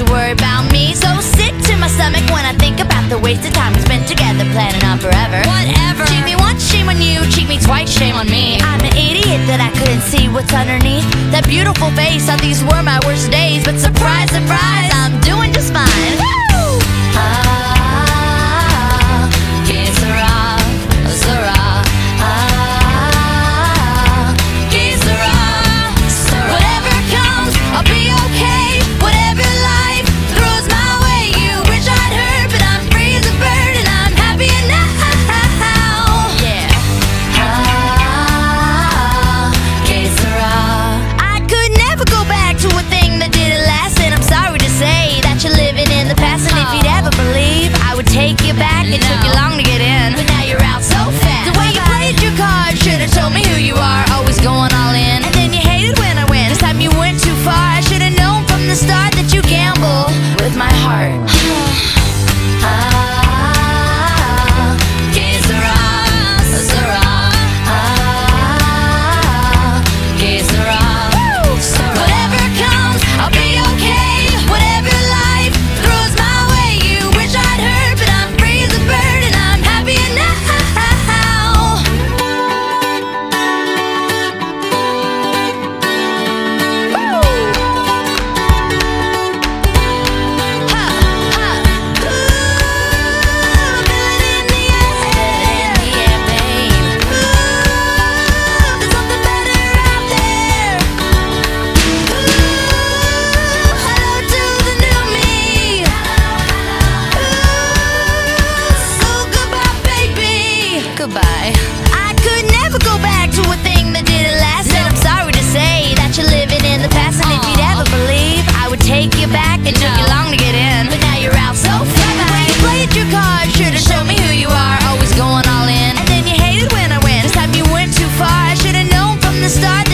you worry about me. So sick to my stomach when I think about the wasted time we spent together, planning on forever. Whatever. Cheat me once, shame on you. Cheat me twice, shame on me. I'm an idiot that I couldn't see what's underneath that beautiful face. Thought these were my worst days, but surprise, surprise, I'm doing just fine. Woo! Que sera, sera. Que sera, sera. Whatever comes, I'll be okay. Whatever life throws my way, you wish I'd heard, but I'm free as a bird and I'm happy now. Yeah. Que sera. I could never go back to a thing that didn't last, and I'm sorry to say that you're living in the past. And if you'd ever believe I would take you back, it took you long to get in, but now you're out so fast. The way you played your cards should've told me who you are, always going all in, and then you hated when I win. This time you went too far. I should've known from the start that you gamble with my heart. Que sera, sera. Que sera, sera. Whatever comes, I'll be okay. Whatever life throws my way, you wish I'd heard, but I'm free as a bird and I'm happy now. Goodbye. I could never go back to a thing that didn't last, and I'm sorry to say that you're living in the past. And if you'd ever believe I would take you back, it took you long to get in, but now you're out so fast. The way you played your cards should've shown me who you are, always going all in, and then you hated when I win. This time you went too far. I should've known from the start